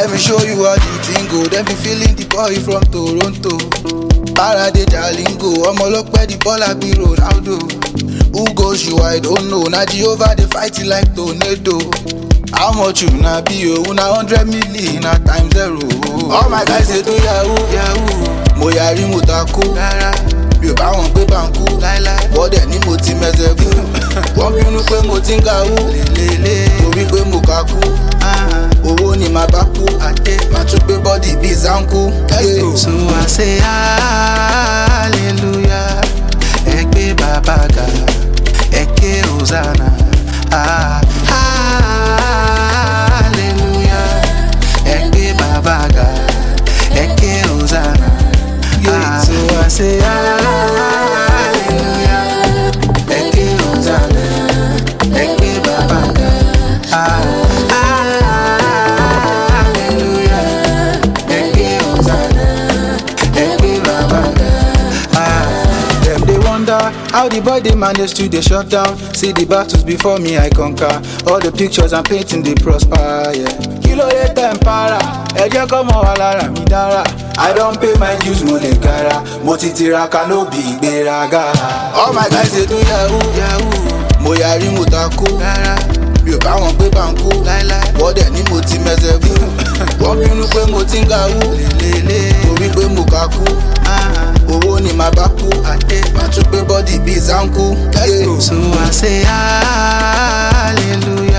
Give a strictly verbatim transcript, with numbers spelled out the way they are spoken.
let me show you how the thing go. Them be feeling the boy from Toronto. Parade Jalingo, I'm all up the ball like be Ronaldo. Who goes you, I don't know. Now Jehovah they fight it like tornado. How much you na be yo? Una hundred million na times zero. All my guys they do yahoo, yahoo. Mo yari mo tako. Bí o bá wọn gbé báńkù, bọ́dẹ̀ ní mo ti mẹ́sẹ̀gù. Wọ́n bínú pé mo ti ń gawú, torí pé mo kà kú. Owó ni màá bá kú, màá tún gbé bọ́dì bíi zanku. So I say hallelujah, ẹ gbé bàbá ga, ẹ ké Hosanna. Ah, hallelujah, ẹ gbé bàbá ga, ẹ ké Hosanna. Ah, so I say hallelujah, ẹ ké Hosanna, ẹ gbé bàbá ga. Ah, hallelujah, ẹ ké Hosanna, ẹ gbé bàbá ga. Ah, Them they wonder how the boy they manage to they shut down. See the battles before me I conquer. All the pictures I'm painting they prosper. Yeah. Kilo ye tempara, ẹ jẹ́ kó mọ̀ wá lára mi dára. I don't pay my dues mo lè gara. Mo ti tiraka no be ìgbéraga. All my guys they do yahoo yahoo. Mo yari mo tako. Bí o bá wọn gbé báńkù, bọ́dẹ̀ ní mo ti mẹ́sẹ̀gù. Wọ́n bínú pé mo ti ń gawú, torí pé mo kà kú. Owó ni màá bá kú, màá tún gbé bọ́dì bíi zanku. So I say hallelujah.